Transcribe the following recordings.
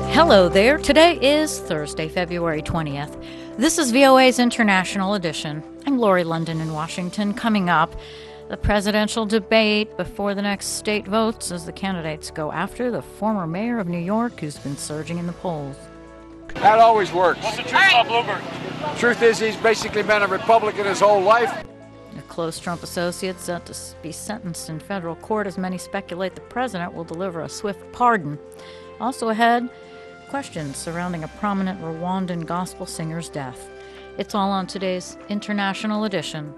Hello there. Today is Thursday, February 20th. This is VOA's International Edition. I'm Lori London in Washington. Coming up, the presidential debate before the next state votes as the candidates go after the former mayor of New York who's been surging in the polls. That always works. What's the truth about Bloomberg? Truth is, he's basically been a Republican his whole life. A close Trump associate set to be sentenced in federal court as many speculate the president will deliver a swift pardon. Also ahead, questions surrounding a prominent Rwandan gospel singer's death. It's all on today's International Edition.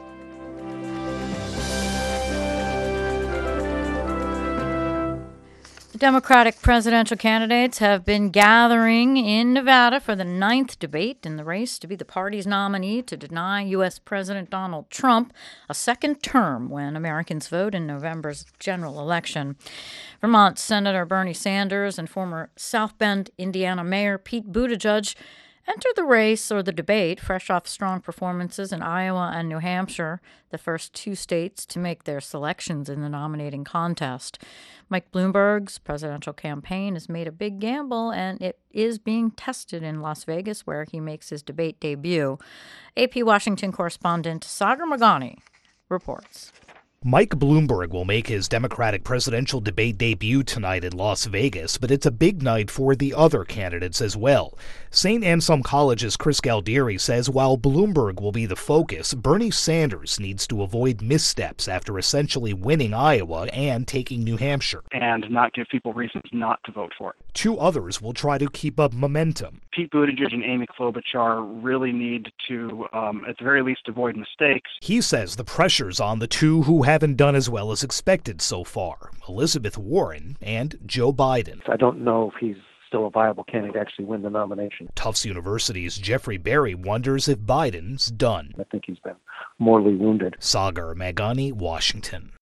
The Democratic presidential candidates have been gathering in Nevada for the 9th debate in the race to be the party's nominee to deny U.S. President Donald Trump a second term when Americans vote in November's general election. Vermont Senator Bernie Sanders and former South Bend, Indiana Mayor Pete Buttigieg enter the race or the debate fresh off strong performances in Iowa and New Hampshire, the first two states to make their selections in the nominating contest. Mike Bloomberg's presidential campaign has made a big gamble, and it is being tested in Las Vegas, where he makes his debate debut. AP Washington correspondent Sagar Meghani reports. Mike Bloomberg will make his Democratic presidential debate debut tonight in Las Vegas, but it's a big night for the other candidates as well. St. Anselm College's Chris Galdieri says while Bloomberg will be the focus, Bernie Sanders needs to avoid missteps after essentially winning Iowa and taking New Hampshire. And not give people reasons not to vote for it. Two others will try to keep up momentum. Pete Buttigieg and Amy Klobuchar really need to, at the very least, avoid mistakes. He says the pressure's on the two who haven't done as well as expected so far, Elizabeth Warren and Joe Biden. I don't know if he's still a viable candidate to actually win the nomination. Tufts University's Jeffrey Berry wonders if Biden's done. I think he's been mortally wounded. Sagar Meghani, Washington.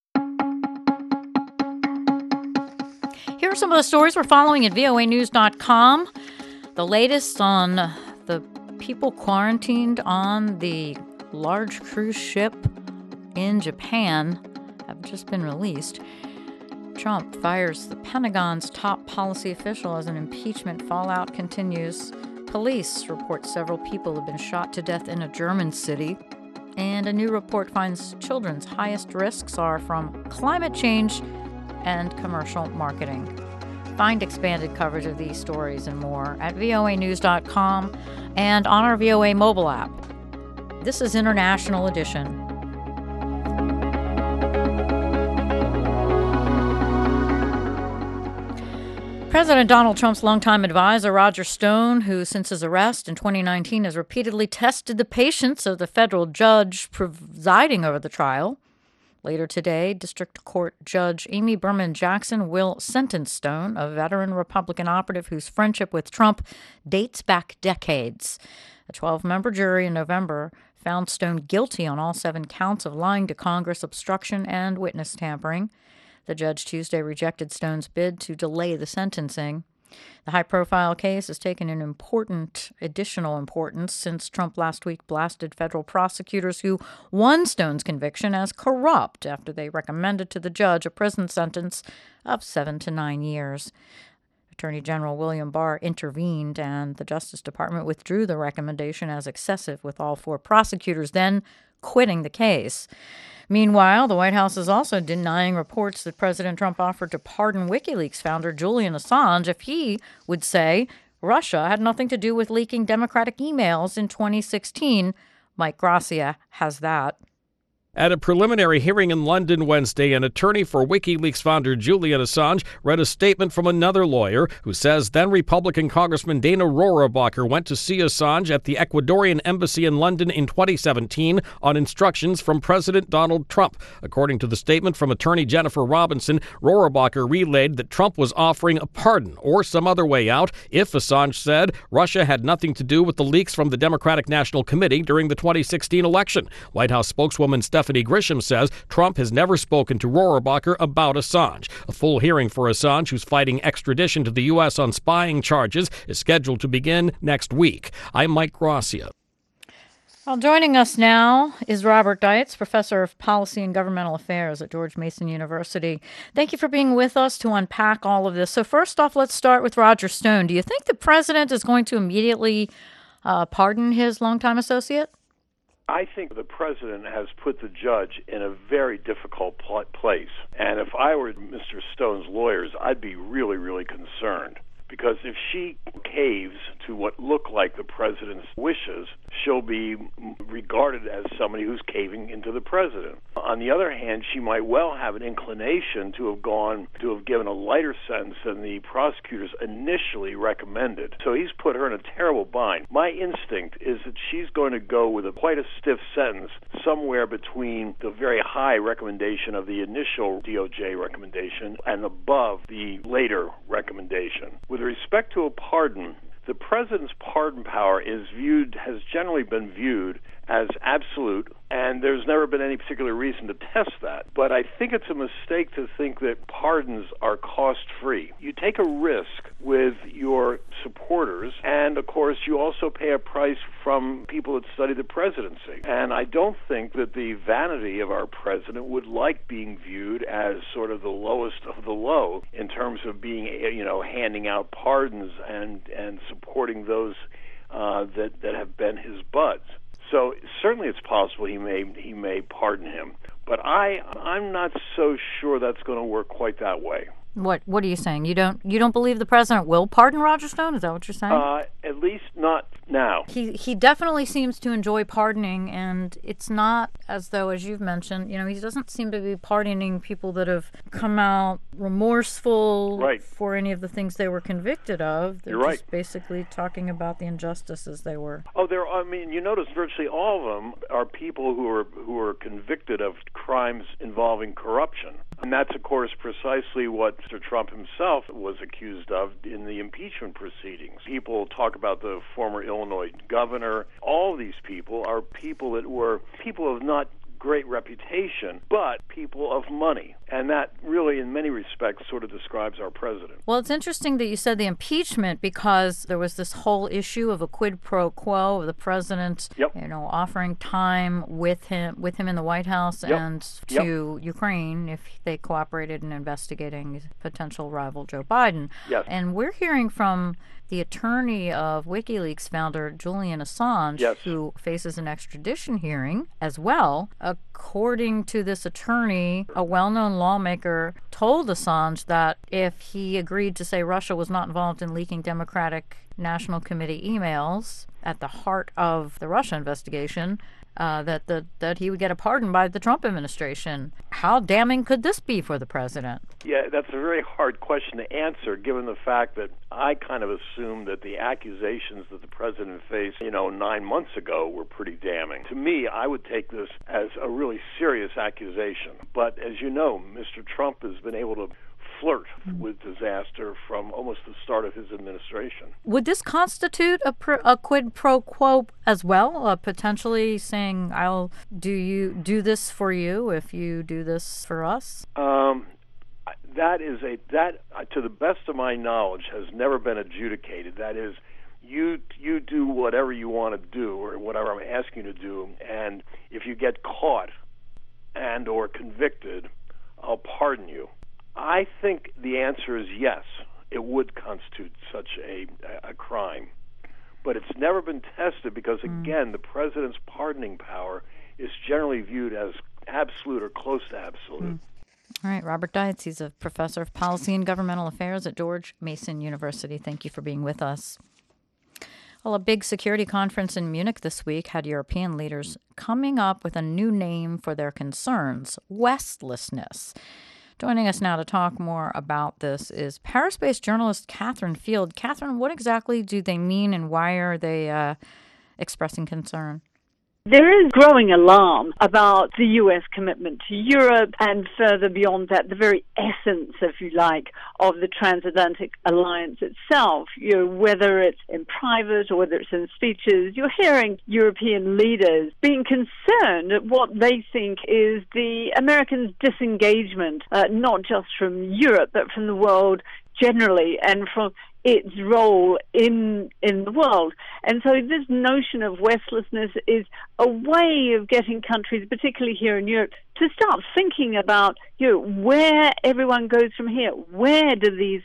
Here are some of the stories we're following at voanews.com. The latest on the people quarantined on the large cruise ship in Japan have just been released. Trump fires the Pentagon's top policy official as an impeachment fallout continues. Police report several people have been shot to death in a German city. And a new report finds children's highest risks are from climate change and commercial marketing. Find expanded coverage of these stories and more at voanews.com and on our VOA mobile app. This is International Edition. President Donald Trump's longtime advisor, Roger Stone, who since his arrest in 2019 has repeatedly tested the patience of the federal judge presiding over the trial. Later today, District Court Judge Amy Berman Jackson will sentence Stone, a veteran Republican operative whose friendship with Trump dates back decades. A 12-member jury in November found Stone guilty on all 7 counts of lying to Congress, obstruction, and witness tampering. The judge Tuesday rejected Stone's bid to delay the sentencing. The high-profile case has taken an additional importance since Trump last week blasted federal prosecutors who won Stone's conviction as corrupt after they recommended to the judge a prison sentence of 7 to 9 years. Attorney General William Barr intervened, and the Justice Department withdrew the recommendation as excessive, with all 4 prosecutors then quitting the case. Meanwhile, the White House is also denying reports that President Trump offered to pardon WikiLeaks founder Julian Assange if he would say Russia had nothing to do with leaking Democratic emails in 2016. Mike Gracia has that. At a preliminary hearing in London Wednesday, an attorney for WikiLeaks founder Julian Assange read a statement from another lawyer who says then-Republican Congressman Dana Rohrabacher went to see Assange at the Ecuadorian embassy in London in 2017 on instructions from President Donald Trump. According to the statement from attorney Jennifer Robinson, Rohrabacher relayed that Trump was offering a pardon or some other way out if, Assange said, Russia had nothing to do with the leaks from the Democratic National Committee during the 2016 election. White House spokeswoman Stephanie Grisham says Trump has never spoken to Rohrabacher about Assange. A full hearing for Assange, who's fighting extradition to the U.S. on spying charges, is scheduled to begin next week. I'm Mike Gracia. Well, joining us now is Robert Deitz, professor of policy and governmental affairs at George Mason University. Thank you for being with us to unpack all of this. So first off, let's start with Roger Stone. Do you think the president is going to immediately pardon his longtime associate? I think the president has put the judge in a very difficult place. And if I were Mr. Stone's lawyers, I'd be really, really concerned. Because if she caves to what look like the president's wishes, she'll be regarded as somebody who's caving into the president. On the other hand, she might well have an inclination to have given a lighter sentence than the prosecutors initially recommended. So he's put her in a terrible bind. My instinct is that she's going to go with quite a stiff sentence, somewhere between the very high recommendation of the initial DOJ recommendation and above the later recommendation. With respect to a pardon, the president's pardon power has generally been viewed as absolute, and there's never been any particular reason to test that. But I think it's a mistake to think that pardons are cost-free. You take a risk with your supporters, and of course you also pay a price from people that study the presidency. And I don't think that the vanity of our president would like being viewed as sort of the lowest of the low in terms of being, handing out pardons and supporting those that have been his buds. So certainly it's possible he may pardon him, but I'm not so sure that's going to work quite that way. What are you saying? You don't believe the president will pardon Roger Stone? Is that what you're saying? At least not now. He definitely seems to enjoy pardoning, and it's not as though, as you've mentioned, he doesn't seem to be pardoning people that have come out remorseful for any of the things they were convicted of. They're just basically talking about the injustices they were. Oh, you notice virtually all of them are people who are convicted of crimes involving corruption. And that's, of course, precisely what Mr. Trump himself was accused of in the impeachment proceedings. People talk about the former Illinois governor. All these people are people that were people of not great reputation, but people of money. And that really, in many respects, sort of describes our president. Well, it's interesting that you said the impeachment, because there was this whole issue of a quid pro quo of the president, offering time with him in the White House and to Ukraine if they cooperated in investigating potential rival Joe Biden. Yes. And we're hearing from the attorney of WikiLeaks founder Julian Assange, who faces an extradition hearing as well. According to this attorney, a well-known lawmaker told Assange that if he agreed to say Russia was not involved in leaking Democratic National Committee emails at the heart of the Russia investigation, that he would get a pardon by the Trump administration. How damning could this be for the president? Yeah, that's a very hard question to answer, given the fact that I kind of assumed that the accusations that the president faced, 9 months ago were pretty damning. To me, I would take this as a really serious accusation. But as you know, Mr. Trump has been able to flirt with disaster from almost the start of his administration. Would this constitute a quid pro quo as well? Potentially saying, "I'll do this for you if you do this for us"? That to the best of my knowledge, has never been adjudicated. That is, you do whatever you want to do or whatever I'm asking you to do, and if you get caught and or convicted, I'll pardon you. I think the answer is yes, it would constitute such a crime. But it's never been tested because, again, the president's pardoning power is generally viewed as absolute or close to absolute. All right, Robert Deitz, he's a professor of policy and governmental affairs at George Mason University. Thank you for being with us. Well, a big security conference in Munich this week had European leaders coming up with a new name for their concerns, Westlessness. Joining us now to talk more about this is Paris-based journalist Catherine Field. Catherine, what exactly do they mean and why are they expressing concern? There is growing alarm about the U.S. commitment to Europe and further beyond that, the very essence, if you like, of the transatlantic alliance itself. Whether it's in private or whether it's in speeches, you're hearing European leaders being concerned at what they think is the Americans' disengagement, not just from Europe, but from the world generally, and from its role in the world. And so this notion of Westlessness is a way of getting countries, particularly here in Europe, to start thinking about where everyone goes from here. Where do these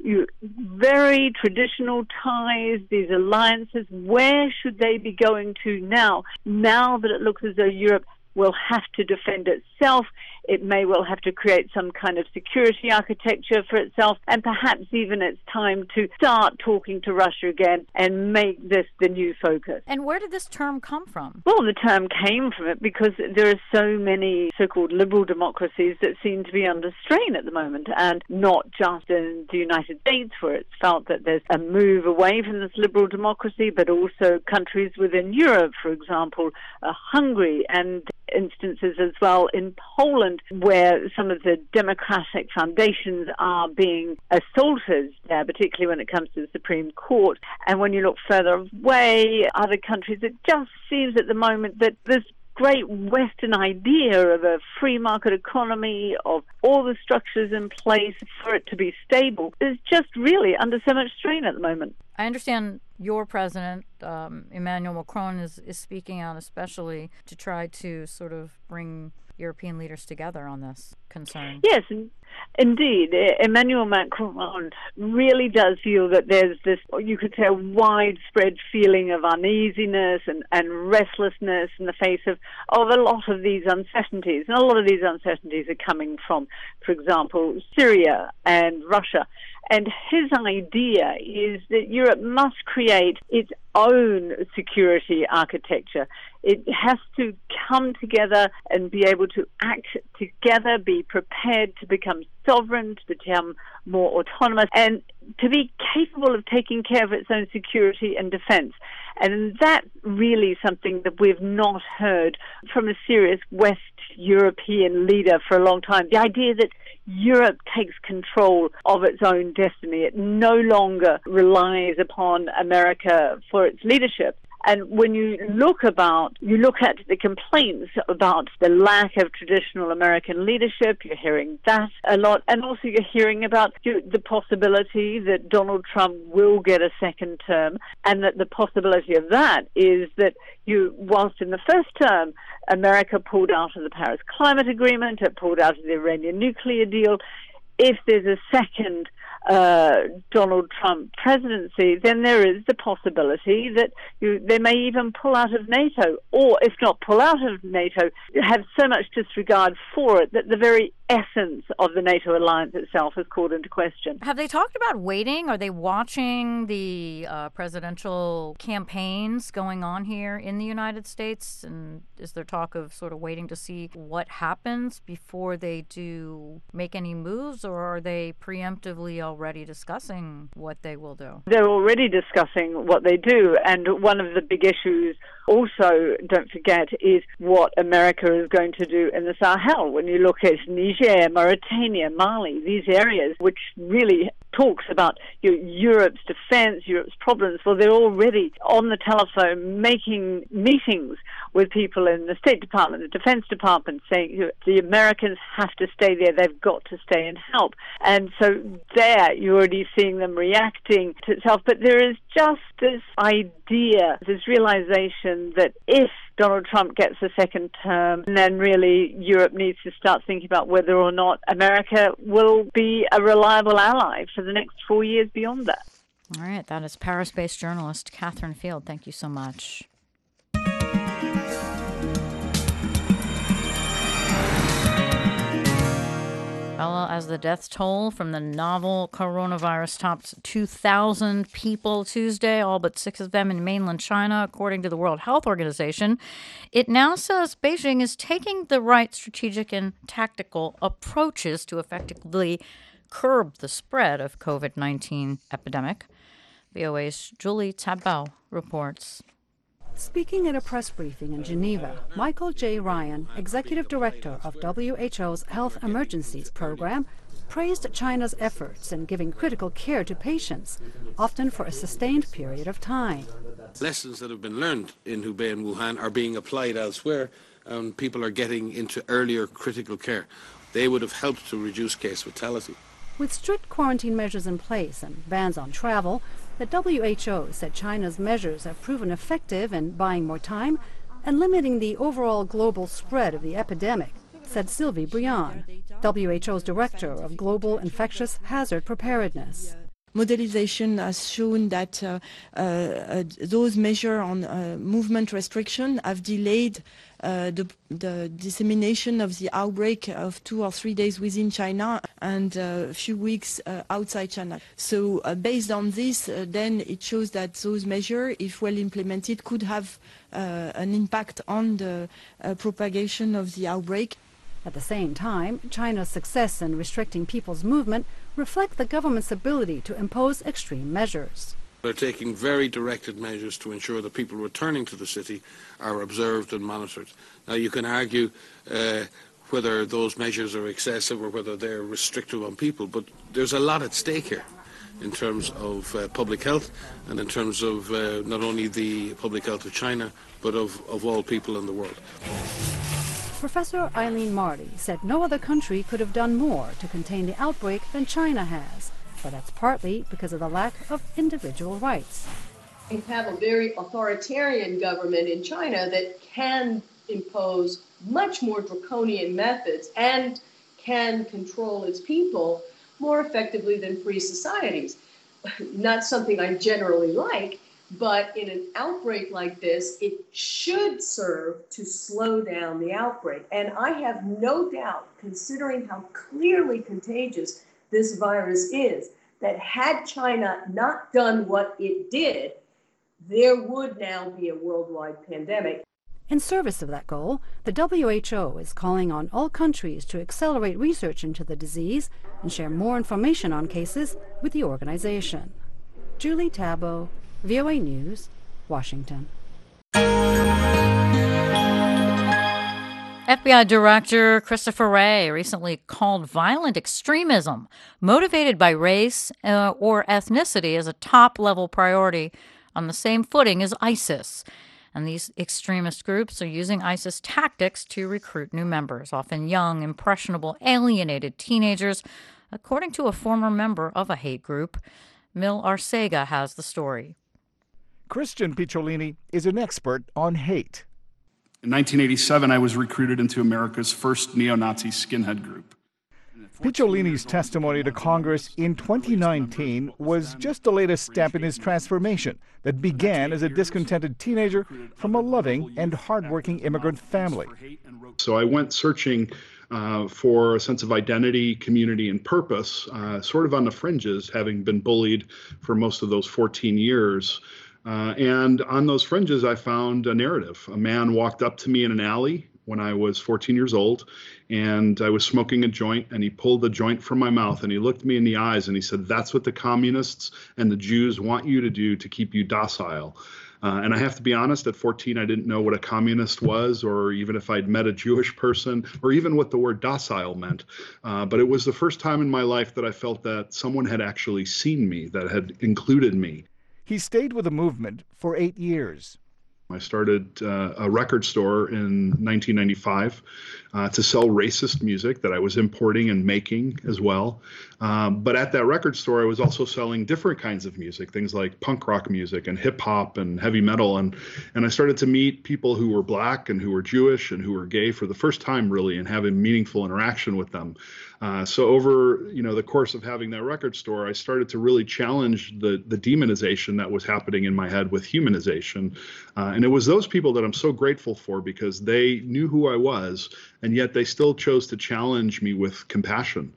very traditional ties, these alliances, where should they be going to now that it looks as though Europe will have to defend itself? It may well have to create some kind of security architecture for itself, and perhaps even it's time to start talking to Russia again and make this the new focus. And where did this term come from? Well, the term came from it because there are so many so-called liberal democracies that seem to be under strain at the moment, and not just in the United States, where it's felt that there's a move away from this liberal democracy, but also countries within Europe, for example, Hungary, and instances as well in Poland, where some of the democratic foundations are being assaulted there, particularly when it comes to the Supreme Court. And when you look further away, other countries, it just seems at the moment that this great Western idea of a free market economy, of all the structures in place for it to be stable, is just really under so much strain at the moment. I understand your president, Emmanuel Macron, is speaking out especially to try to sort of bring European leaders together on this concern. Yes, indeed. Emmanuel Macron really does feel that there's this, you could say, a widespread feeling of uneasiness and restlessness in the face of a lot of these uncertainties. And a lot of these uncertainties are coming from, for example, Syria and Russia. And his idea is that Europe must create its own security architecture. It has to come together and be able to act together, be prepared to become sovereign, to become more autonomous, and to be capable of taking care of its own security and defense. And that's really something that we've not heard from a serious West European leader for a long time. The idea that Europe takes control of its own destiny. It no longer relies upon America for its leadership. And when you look at the complaints about the lack of traditional American leadership, you're hearing that a lot. And also you're hearing about the possibility that Donald Trump will get a second term, and that the possibility of that is that whilst in the first term, America pulled out of the Paris Climate Agreement, it pulled out of the Iranian nuclear deal, if there's a second Donald Trump presidency, then there is the possibility that they may even pull out of NATO, or if not pull out of NATO, have so much disregard for it that the very essence of the NATO alliance itself is called into question. Have they talked about waiting? Are they watching the presidential campaigns going on here in the United States? And is there talk of sort of waiting to see what happens before they do make any moves, or are they preemptively already discussing what they will do? They're already discussing what they do, and one of the big issues also, don't forget, is what America is going to do in the Sahel. When you look at Niger, Mauritania, Mali, these areas, which really talks about Europe's defense, Europe's problems, well, they're already on the telephone making meetings with people in the State Department, the Defense Department, saying the Americans have to stay there, they've got to stay and help. And so there, you're already seeing them reacting to itself. But there is just this idea, this realization that if Donald Trump gets a second term, then really Europe needs to start thinking about whether or not America will be a reliable ally for the next 4 years beyond that. All right, that is Paris-based journalist Catherine Field. Thank you so much. Well, as the death toll from the novel coronavirus topped 2,000 people Tuesday, all but 6 of them in mainland China, according to the World Health Organization, it now says Beijing is taking the right strategic and tactical approaches to effectively curb the spread of COVID-19 epidemic. VOA's Julie Tabell reports. Speaking at a press briefing in Geneva, Michael J. Ryan, executive director of WHO's Health Emergencies Program, praised China's efforts in giving critical care to patients, often for a sustained period of time. Lessons that have been learned in Hubei and Wuhan are being applied elsewhere, and people are getting into earlier critical care. They would have helped to reduce case fatality. With strict quarantine measures in place and bans on travel, the WHO said China's measures have proven effective in buying more time and limiting the overall global spread of the epidemic, said Sylvie Briand, WHO's Director of Global Infectious Hazard Preparedness. Modelization has shown that those measures on movement restriction have delayed the dissemination of the outbreak of 2 or 3 days within China and a few weeks outside China. So based on this, then it shows that those measures, if well implemented, could have an impact on the propagation of the outbreak. At the same time, China's success in restricting people's movement reflect the government's ability to impose extreme measures. They're taking very directed measures to ensure that people returning to the city are observed and monitored. Now, you can argue whether those measures are excessive or whether they're restrictive on people, but there's a lot at stake here in terms of public health and in terms of not only the public health of China, but of all people in the world. Professor Eileen Marty said no other country could have done more to contain the outbreak than China has, but that's partly because of the lack of individual rights. You have a very authoritarian government in China that can impose much more draconian methods and can control its people more effectively than free societies. Not something I generally like, but in an outbreak like this, it should serve to slow down the outbreak. And I have no doubt, considering how clearly contagious this virus is, that had China not done what it did, there would now be a worldwide pandemic. In service of that goal, the WHO is calling on all countries to accelerate research into the disease and share more information on cases with the organization. Julie Tabo, VOA News, Washington. FBI Director Christopher Wray recently called violent extremism motivated by race or ethnicity as a top-level priority on the same footing as ISIS. And these extremist groups are using ISIS tactics to recruit new members, often young, impressionable, alienated teenagers, according to a former member of a hate group. Mil Arcega has the story. Christian Picciolini is an expert on hate. In 1987, I was recruited into America's first neo-Nazi skinhead group. Picciolini's testimony to Congress in 2019 was just the latest step in his transformation that began as a discontented teenager from a loving and hardworking immigrant family. So I went searching for a sense of identity, community, and purpose, sort of on the fringes, having been bullied for most of those 14 years. And on those fringes, I found a narrative. A man walked up to me in an alley when I was 14 years old, and I was smoking a joint, and he pulled the joint from my mouth, and he looked me in the eyes, and he said, "That's what the communists and the Jews want you to do to keep you docile." And I have to be honest, at 14, I didn't know what a communist was, or even if I'd met a Jewish person, or even what the word docile meant. But it was the first time in my life that I felt that someone had actually seen me, that had included me. He stayed with the movement for 8 years. I started a record store in 1995 to sell racist music that I was importing and making as well. But at that record store, I was also selling different kinds of music, things like punk rock music and hip hop and heavy metal. And I started to meet people who were black and who were Jewish and who were gay for the first time, really, and having meaningful interaction with them. So over the course of having that record store, I started to really challenge the demonization that was happening in my head with humanization. And it was those people that I'm so grateful for, because they knew who I was, and yet they still chose to challenge me with compassion.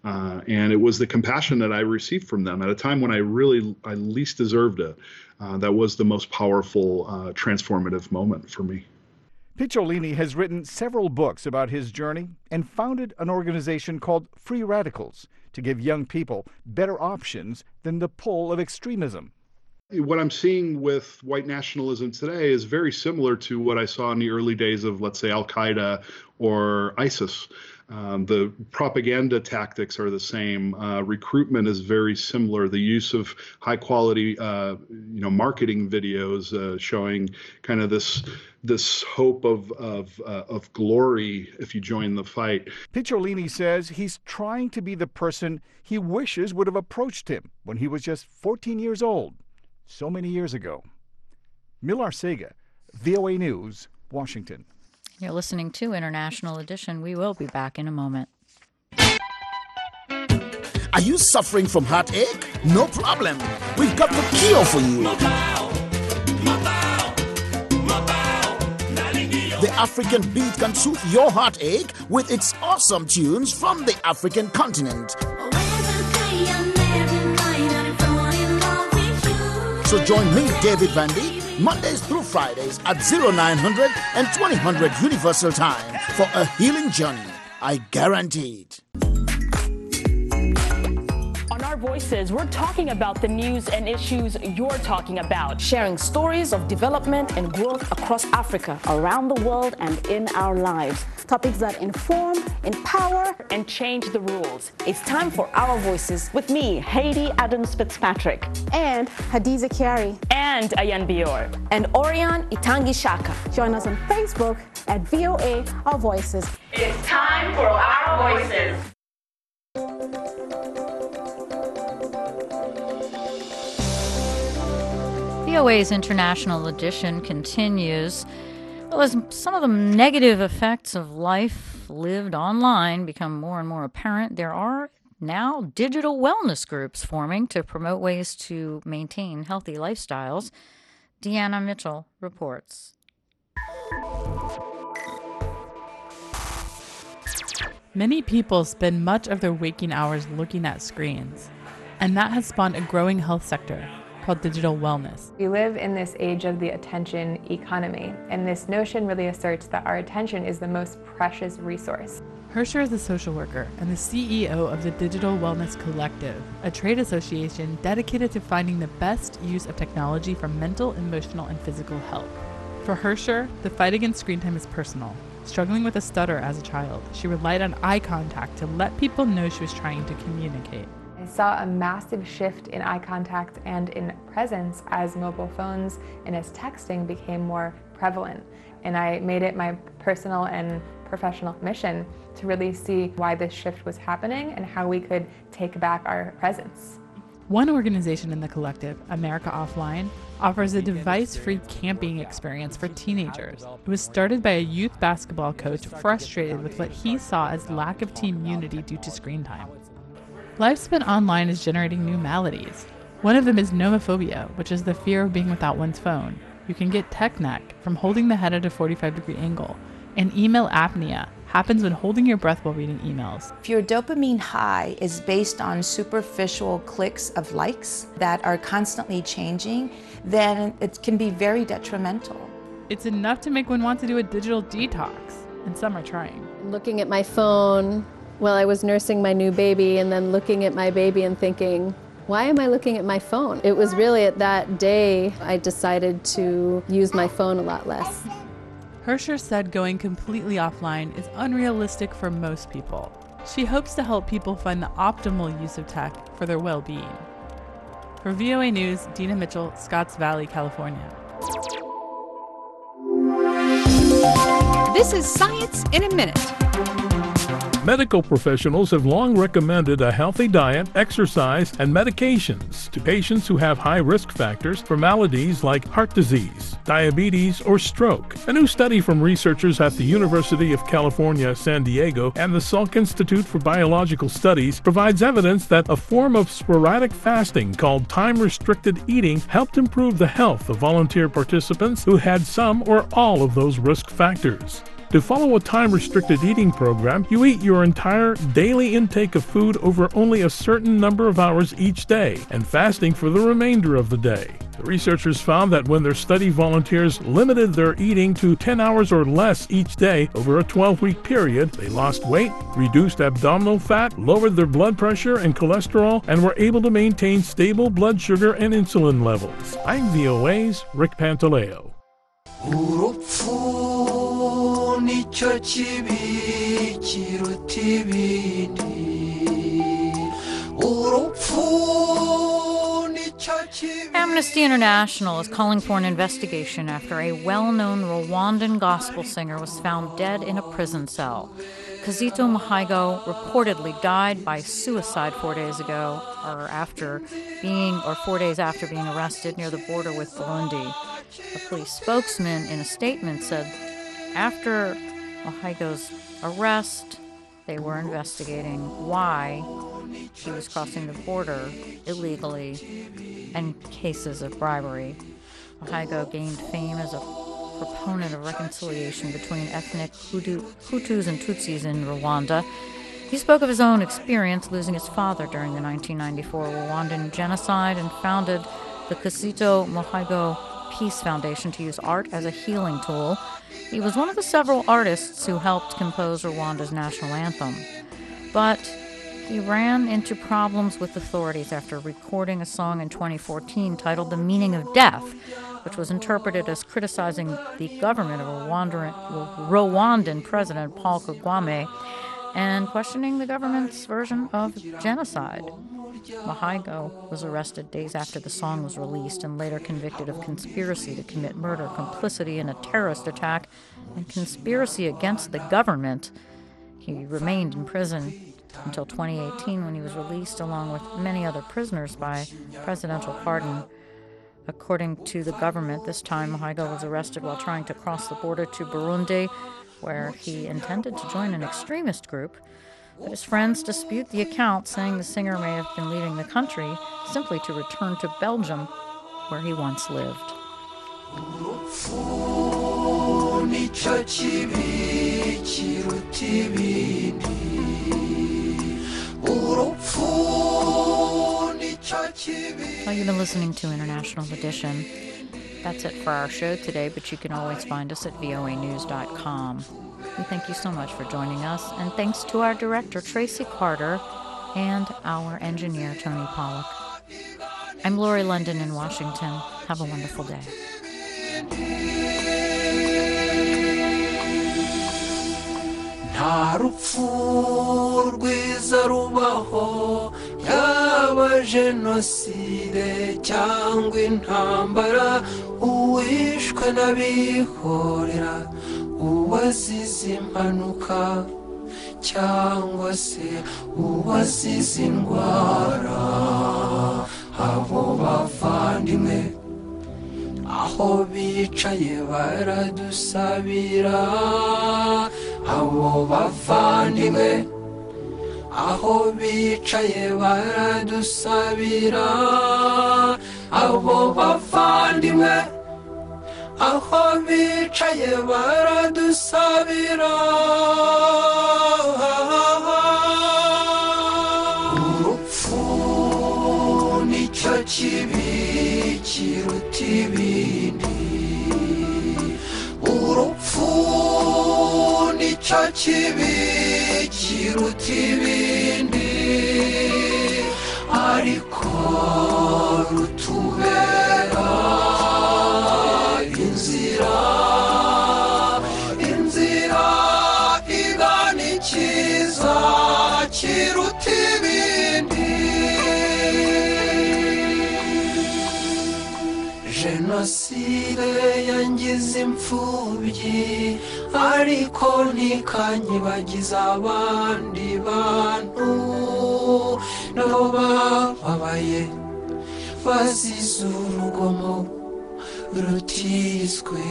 And it was the compassion that I received from them at a time when I least deserved it. That was the most powerful, transformative moment for me. Picciolini has written several books about his journey and founded an organization called Free Radicals to give young people better options than the pull of extremism. What I'm seeing with white nationalism today is very similar to what I saw in the early days of, let's say, Al-Qaeda or ISIS. The propaganda tactics are the same. Recruitment is very similar. The use of high quality, marketing videos showing kind of this hope of glory if you join the fight. Picciolini says he's trying to be the person he wishes would have approached him when he was just 14 years old, so many years ago. Millar Sega, VOA News, Washington. You're listening to International Edition. We will be back in a moment. Are you suffering from heartache? No problem. We've got the cure for you. The African Beat can soothe your heartache with its awesome tunes from the African continent. So join me, David Vandy, Mondays through Fridays at 0900 and 2000 Universal Time for a healing journey. I guarantee it. On Our Voices, we're talking about the news and issues you're talking about. Sharing stories of development and growth across Africa, around the world, and in our lives. Topics that inform, empower, and change the rules. It's time for Our Voices with me, Haiti Adams Fitzpatrick. And Hadiza Kiari. And Ayan Bior. And Orion Itangi Shaka. Join us on Facebook at VOA Our Voices. It's time for Our Voices. VOA's International Edition continues. Well, as some of the negative effects of life lived online become more and more apparent, there are now digital wellness groups forming to promote ways to maintain healthy lifestyles. Deanna Mitchell reports. Many people spend much of their waking hours looking at screens, and that has spawned a growing health sector called digital wellness. We live in this age of the attention economy, and this notion really asserts that our attention is the most precious resource. Hersher is a social worker and the CEO of the Digital Wellness Collective, a trade association dedicated to finding the best use of technology for mental, emotional, and physical health. For Hersher, the fight against screen time is personal. Struggling with a stutter as a child, she relied on eye contact to let people know she was trying to communicate. I saw a massive shift in eye contact and in presence as mobile phones and as texting became more prevalent. And I made it my personal and professional mission to really see why this shift was happening and how we could take back our presence. One organization in the collective, America Offline, offers a device-free camping experience for teenagers. It was started by a youth basketball coach frustrated with what he saw as lack of team unity due to screen time. Life spent online is generating new maladies. One of them is nomophobia, which is the fear of being without one's phone. You can get tech neck from holding the head at a 45-degree angle, and email apnea happens when holding your breath while reading emails. If your dopamine high is based on superficial clicks of likes that are constantly changing, then it can be very detrimental. It's enough to make one want to do a digital detox, and some are trying. Looking at my phone while I was nursing my new baby, and then looking at my baby and thinking, why am I looking at my phone? It was really at that day I decided to use my phone a lot less. Hersher said going completely offline is unrealistic for most people. She hopes to help people find the optimal use of tech for their well-being. For VOA News, Dina Mitchell, Scotts Valley, California. This is Science in a Minute. Medical professionals have long recommended a healthy diet, exercise, and medications to patients who have high risk factors for maladies like heart disease, diabetes, or stroke. A new study from researchers at the University of California, San Diego, and the Salk Institute for Biological Studies provides evidence that a form of sporadic fasting called time-restricted eating helped improve the health of volunteer participants who had some or all of those risk factors. To follow a time-restricted eating program, you eat your entire daily intake of food over only a certain number of hours each day, and fasting for the remainder of the day. The researchers found that when their study volunteers limited their eating to 10 hours or less each day over a 12-week period, they lost weight, reduced abdominal fat, lowered their blood pressure and cholesterol, and were able to maintain stable blood sugar and insulin levels. I'm VOA's Rick Pantaleo. Nicyo kibi kiruta ibindi urupfu nicyo kibi. Amnesty International is calling for an investigation after a well-known Rwandan gospel singer was found dead in a prison cell. Kizito Mihigo reportedly died by suicide 4 days ago, or 4 days after being arrested near the border with Burundi. A police spokesman in a statement said after Mihigo's arrest, they were investigating why he was crossing the border illegally and cases of bribery. Mihigo gained fame as a proponent of reconciliation between ethnic Hutus and Tutsis in Rwanda. He spoke of his own experience losing his father during the 1994 Rwandan genocide and founded the Kizito Mihigo Peace Foundation to use art as a healing tool. He was one of the several artists who helped compose Rwanda's national anthem. But he ran into problems with authorities after recording a song in 2014 titled The Meaning of Death, which was interpreted as criticizing the government of Rwandan President Paul Kagame and questioning the government's version of genocide. Mihigo was arrested days after the song was released and later convicted of conspiracy to commit murder, complicity in a terrorist attack, and conspiracy against the government. He remained in prison until 2018 when he was released along with many other prisoners by presidential pardon. According to the government, this time Mihigo was arrested while trying to cross the border to Burundi, where he intended to join an extremist group. But his friends dispute the account, saying the singer may have been leaving the country simply to return to Belgium, where he once lived. Well, you've been listening to International Edition. That's it for our show today, but you can always find us at voanews.com. We thank you so much for joining us, and thanks to our director, Tracy Carter, and our engineer, Tony Pollock. I'm Lori London in Washington. Have a wonderful day. nta rupfu rwiza rubaho yaba jenoside cyangwa intambara uwishwe n'abihorera uwazize impanuka cyangwa se uwazize indwara abo bavandimwe aho bicaye baradusabira abo bavandimwe aho bicaye baradusabira abo bavandimwe aho bicaye baradusabira urupfu nicyo kibi kiruta ibindi urupfu nicyo kibi kiruta ibindi ariko rutubera inzira igana ikiza kiruta ibindi. Jenoside yangize imfubyi ariko ntikanyibagiza abandi bantu nabo bababaye bazize urugomo rutizwe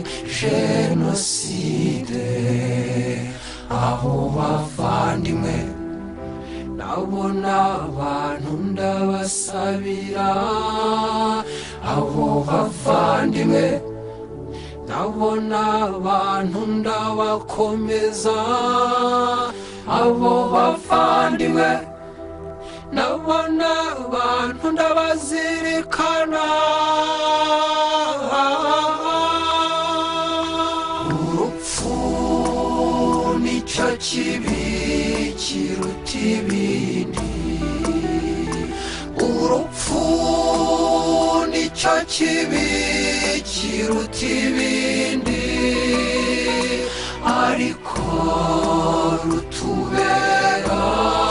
jenoside abo bavandimwe nabo n'abantu ndabasabira abo bavandimwe nabo n'abantu ndabakomeza abo bavandimwe nabo n'abantu ndabazirikana urupfu nicyo kibi kiruta ibindi urupfu nicyo kibi kiruta ibindi ariko rutubera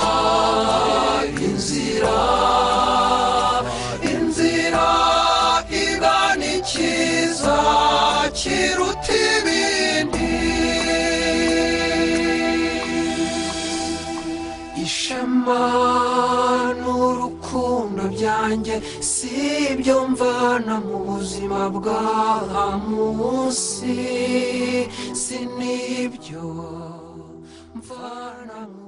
inzira igana ikiza kiruta ibindi. Ishema n'urukundo byanjye si ibyo mvana mu buzima bwa munsi, si n'ibyo mvana